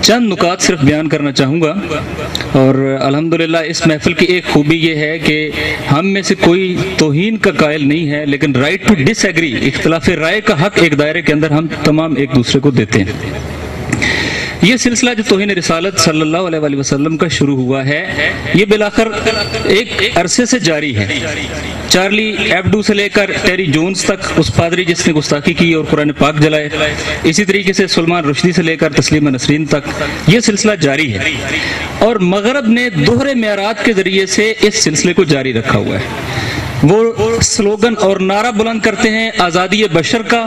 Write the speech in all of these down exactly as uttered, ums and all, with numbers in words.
چند نکات صرف بیان کرنا چاہوں گا، اور الحمدللہ اس محفل کی ایک خوبی یہ ہے کہ ہم میں سے کوئی توہین کا قائل نہیں ہے، لیکن رائٹ ٹو ڈس ایگری، اختلاف رائے کا حق ایک دائرے کے اندر ہم تمام ایک دوسرے کو دیتے ہیں۔ یہ سلسلہ جو توہین رسالت صلی اللہ علیہ وآلہ وسلم کا شروع ہوا ہے، یہ بالآخر ایک عرصے سے جاری ہے۔ چارلی ایبڈو سے لے کر ٹیری جونز تک، اس پادری جس نے گستاخی کی اور قرآن پاک جلائے، اسی طریقے سے سلمان رشدی سے لے کر تسلیمہ نسرین تک یہ سلسلہ جاری ہے، اور مغرب نے دوہرے معیارات کے ذریعے سے اس سلسلے کو جاری رکھا ہوا ہے۔ وہ سلوگن اور نعرہ بلند کرتے ہیں آزادی بشر کا،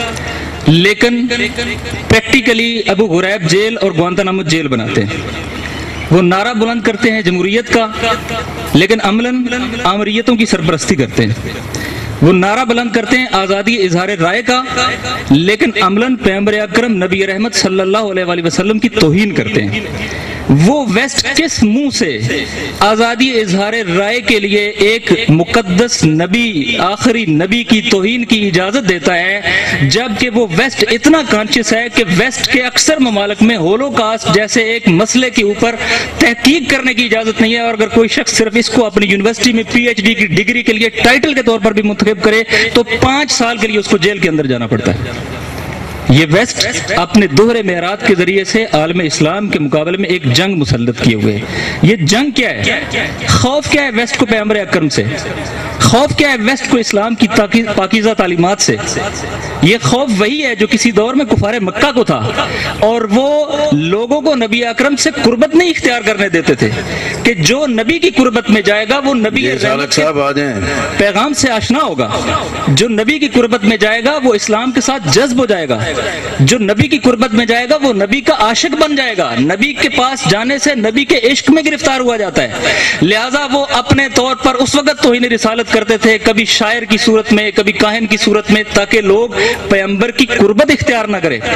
لیکن پریکٹیکلی ابو غریب جیل اور گوانتانامو جیل بناتے ہیں۔ وہ نعرہ بلند کرتے ہیں جمہوریت کا، لیکن عملاً آمریتوں کی سرپرستی کرتے ہیں۔ وہ نعرہ بلند کرتے ہیں آزادی اظہار رائے کا، لیکن عملاً پیغمبر اکرم نبی رحمت صلی اللہ علیہ وآلہ وسلم کی توہین کرتے ہیں۔ وہ ویسٹ کس منہ سے آزادی اظہار رائے کے لیے ایک مقدس نبی، آخری نبی کی توہین کی اجازت دیتا ہے، جبکہ وہ ویسٹ اتنا کانشیس ہے کہ ویسٹ کے اکثر ممالک میں ہولوکاسٹ جیسے ایک مسئلے کے اوپر تحقیق کرنے کی اجازت نہیں ہے، اور اگر کوئی شخص صرف اس کو اپنی یونیورسٹی میں پی ایچ ڈی کی ڈگری کے لیے ٹائٹل کے طور پر بھی منتخب کرے تو پانچ سال کے لیے اس کو جیل کے اندر جانا پڑتا ہے۔ یہ ویسٹ اپنے دوہرے معیارات کے ذریعے سے عالم اسلام کے مقابلے میں ایک جنگ مسلط کیے ہوئے ہیں۔ یہ جنگ کیا ہے؟ خوف کیا ہے ویسٹ کو پیغمبر اکرم سے؟ خوف کیا ہے ویسٹ کو اسلام کی پاکیزہ تعلیمات سے؟ یہ خوف وہی ہے جو کسی دور میں کفار مکہ کو تھا، اور وہ لوگوں کو نبی اکرم سے قربت نہیں اختیار کرنے دیتے تھے کہ جو نبی کی قربت میں جائے گا وہ نبی پیغام سے آشنا ہوگا، جو نبی کی قربت میں جائے گا وہ اسلام کے ساتھ جذب ہو جائے گا، جو نبی کی قربت میں جائے گا وہ نبی کا عاشق بن جائے گا۔ نبی کے پاس جانے سے نبی کے عشق میں گرفتار ہوا جاتا ہے، لہٰذا وہ اپنے طور پر اس وقت توہین رسالت کرتے تھے، کبھی شاعر کی صورت میں، کبھی کاہن کی صورت میں، تاکہ لوگ پیغمبر کی قربت اختیار نہ کرے۔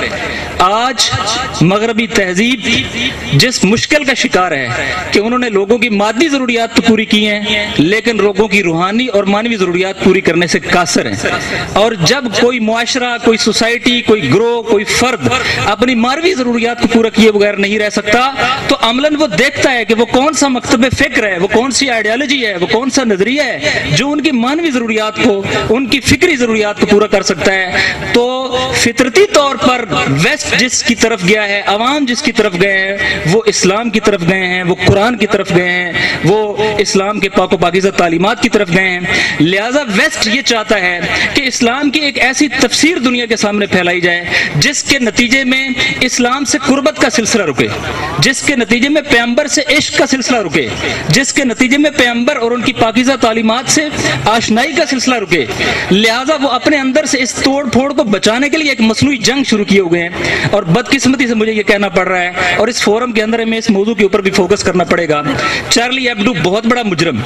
آج مغربی تہذیب جس مشکل کا شکار ہے کہ انہوں نے لوگوں کی مادی ضروریات تو پوری کی ہیں، لیکن لوگوں کی روحانی اور مانوی ضروریات پوری کرنے سے قاصر ہیں، اور جب کوئی معاشرہ، کوئی سوسائٹی، کوئی گروہ، کوئی فرد اپنی مانوی ضروریات کو پورا کیے بغیر نہیں رہ سکتا، تو عملاً وہ دیکھتا ہے کہ وہ کون سا مکتب فکر ہے، وہ کون سی آئیڈیالوجی ہے، وہ کون سا نظریہ ہے جو ان کی مانوی ضروریات کو، ان کی فکری ضروریات کو پورا کر سکتا ہے۔ تو فطرتی طور پر ویسٹ جس کی طرف گیا ہے، عوام جس کی طرف گئے ہیں، وہ اسلام کی طرف گئے ہیں، وہ قرآن کی طرف گئے ہیں، وہ اسلام کے پاک و پاکیزہ تعلیمات کی طرف گئے ہیں۔ لہٰذا ویسٹ یہ چاہتا ہے کہ اسلام کی ایک ایسی تفسیر دنیا کے سامنے پھیلائی جائے جس کے نتیجے میں اسلام سے قربت کا سلسلہ رکے، جس کے نتیجے میں پیغمبر سے عشق کا سلسلہ رکے، جس کے نتیجے میں پیغمبر اور ان کی پاکیزہ تعلیمات سے آشنائی کا سلسلہ رکے۔ لہٰذا وہ اپنے اندر سے اس توڑ پھوڑ کو بچانے کے لیے ایک مصنوعی جنگ شروع کیے ہوئے ہیں، اور بدقسمتی سے مجھے یہ کہنا پڑ رہا ہے، اور اس فورم کے اندر ہمیں اس موضوع کے اوپر بھی فوکس کرنا پڑے گا۔ چارلی ایبڈو بہت بڑا مجرم،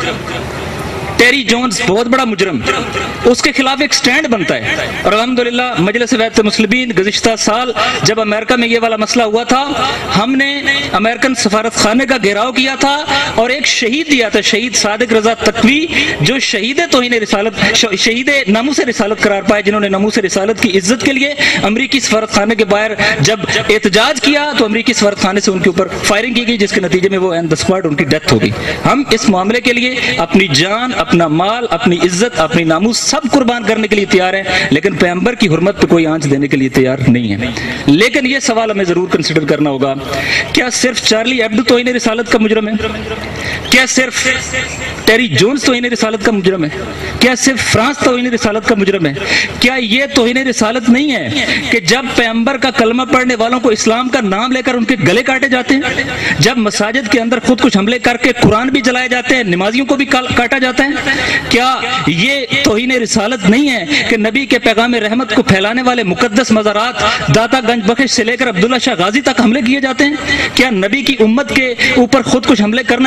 ٹیری جونز بہت بڑا مجرم، اس کے خلاف ایک سٹینڈ بنتا ہے، اور الحمدللہ مجلس وحدت المسلمین گزشتہ سال جب امریکہ میں یہ والا مسئلہ ہوا تھا، ہم نے امریکن سفارت خانے کا گھیراؤ کیا تھا اور ایک شہید دیا تھا، شہید صادق رضا تقوی، جو شہید توہین رسالت، شہید ناموس رسالت قرار پائے، جنہوں نے ناموس رسالت کی عزت کے لیے امریکی سفارت خانے کے باہر جب احتجاج کیا تو امریکی سفارت خانے سے ان کے اوپر فائرنگ کی گئی، جس کے نتیجے میں وہ آن دی اسپاٹ ان کی ڈیتھ ہو گئی۔ ہم اس معاملے کے لیے اپنی جان، اپنا مال، اپنی عزت، اپنی ناموس سب قربان کرنے کے لیے تیار ہیں، لیکن پیغمبر کی حرمت پہ کوئی آنچ دینے کے لیے تیار نہیں ہے۔ لیکن یہ سوال ہمیں ضرور کنسیڈر کرنا ہوگا، کیا صرف چارلی ایبڈو توہین رسالت کا مجرم ہے؟ کیا صرف ٹیری جونز توہین رسالت کا مجرم ہے؟ کیا صرف فرانس توہین رسالت کا مجرم ہے؟ کیا یہ توہین رسالت نہیں ہے کہ جب پیغمبر کا کلمہ پڑھنے والوں کو اسلام کا نام لے کر ان کے گلے کاٹے جاتے ہیں، جب مساجد کے اندر خود کچھ حملے کر کے قرآن بھی جلائے جاتے ہیں، نمازیوں کو بھی کاٹا جاتا ہے؟ کیا یہ توہین رسالت نہیں ہے کہ نبی کے پیغام رحمت کو پھیلانے والے مقدس مزارات داتا گنج بخش سے لے کر عبداللہ شاہ غازی تک حملے کیے جاتے ہیں؟ کیا نبی کی امت کے اوپر خود کچھ حملے کرنا یہ توہین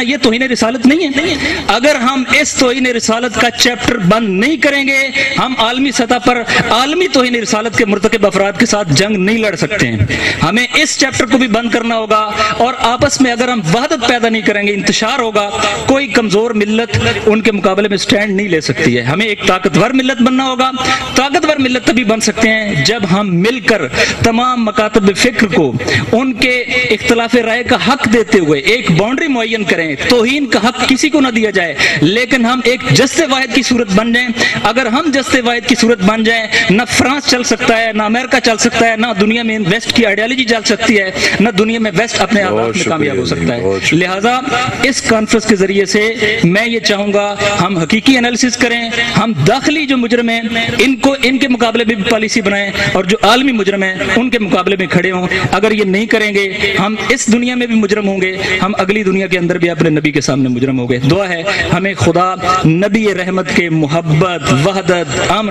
رسالت نہیں ہے؟ اگر ہم اس توہین رسالت کا چیپٹر بند نہیں کریں گے، ہم عالمی سطح پر عالمی توہین رسالت کے مرتکب افراد کے ساتھ جنگ نہیں لڑ سکتے ہیں۔ ہمیں اس چیپٹر کو بھی بند کرنا ہوگا، اور آپس میں اگر ہم وحدت پیدا نہیں کریں گے، انتشار ہوگا، کوئی کمزور ملت ان کے مقابلے میں سٹینڈ نہیں لے سکتی ہے۔ ہمیں ایک طاقتور ملت بننا ہوگا۔ طاقتور ملت تبھی بن سکتے ہیں جب ہم مل کر تمام مکاتب فکر کو ان کے اختلاف رائے کا حق دیتے ہوئے ایک باؤنڈری معین کریں۔ توہین کا حق کسی کو نہ دیا جائے، لیکن ہم ایک جست واحد کی صورت بن جائیں۔ اگر ہم جست واحد کی صورت بن جائیں، نہ فرانس چل سکتا ہے، نہ امریکہ چل سکتا ہے، نہ دنیا میں ویسٹ کی آئیڈیالوجی چل سکتی ہے، نہ دنیا میں ویسٹ اپنے آغاز میں کامیاب ہو سکتا ہے۔ لہٰذا اس کانفرنس کے ذریعے سے میں یہ چاہوں گا ہم حقیقی انالیسس کریں، ہم داخلی جو مجرم ہیں ان کو ان کے مقابلے میں بھی پالیسی بنائیں، اور جو عالمی مجرم ہیں ان کے مقابلے میں کھڑے ہوں۔ اگر یہ نہیں کریں گے، ہم اس دنیا میں بھی مجرم ہوں گے، ہم اگلی دنیا کے اندر بھی اپنے نبی کے سامنے مجرم ہوں گے۔ دعا ہے ہمیں خدا نبی رحمت کے محبت، وحدت، امن